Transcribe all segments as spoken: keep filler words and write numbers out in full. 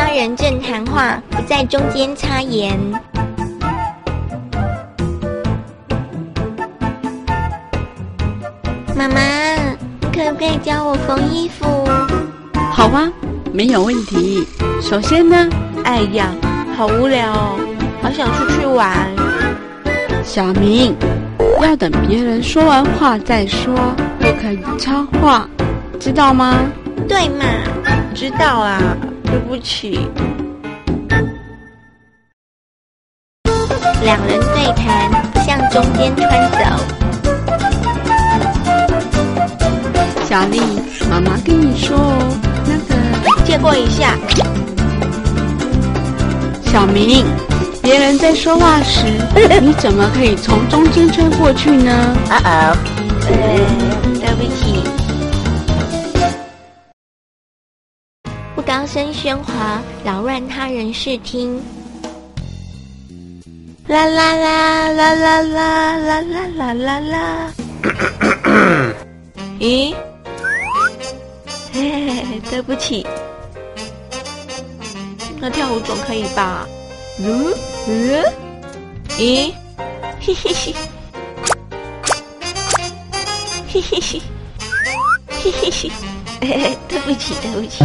他人正谈话，不在中间插言。妈妈，你可不可以教我缝衣服？ 好啊，没有问题。首先呢， 哎呀，好无聊哦，好想出去玩。 小明，要等别人说完话再说，不可以插话，知道吗？ 对嘛，知道啦，对不起。两人对谈，向中间穿走。 小丽，妈妈跟你说哦，那个借过一下。 小明，别人在说话时，你怎么可以从中间穿过去呢？ 啊哦，呃，对不起。不高声喧哗，扰乱他人视听。啦啦啦啦啦啦啦啦啦啦啦。咦？嘿嘿嘿，对不起。那跳舞总可以吧？嗯嗯，咦？嘿嘿嘿，嘿嘿嘿，嘿嘿嘿，哎，对不起，对不起。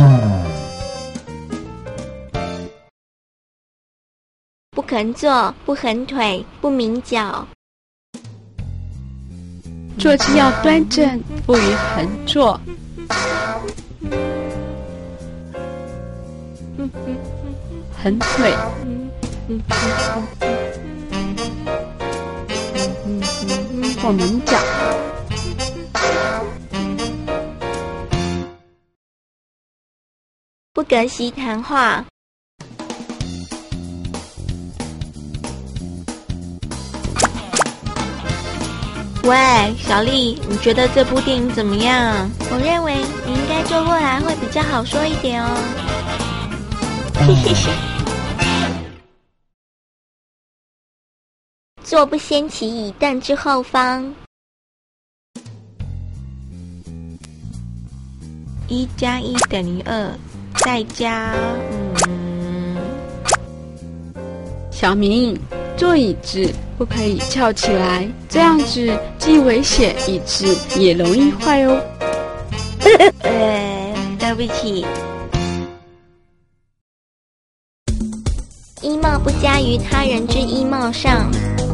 不肯坐，不横腿，不抿脚。 坐姿要端正，不宜横坐。横腿。或抿脚。 不隔席谈话。喂，小丽，你觉得这部电影怎么样？我认为你应该坐过来会比较好说一点哦。嘿嘿嘿。坐不掀起椅凳之后方。一加一等于二，再加嗯。 小明，坐椅子不可以翘起来，这样子既危险，椅子也容易坏哦。 呃，对不起。衣帽不加于他人之衣帽上。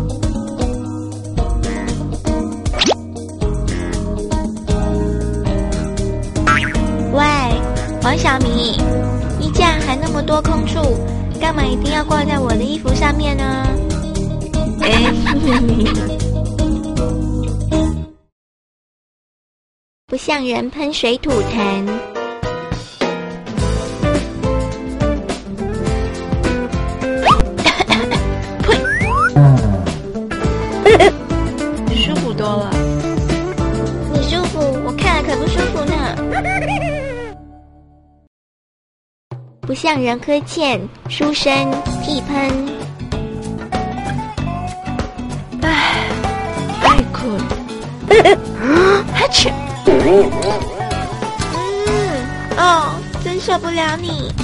喂，王小明，衣架还那么多空处，干嘛一定要挂在我的衣服上面呢？哎，不向人喷水吐痰。舒服多了。你舒服，我看了可不舒服呢。不向人呵欠，书生屁喷。唉，太困。哈切。嗯，哦，真受不了你。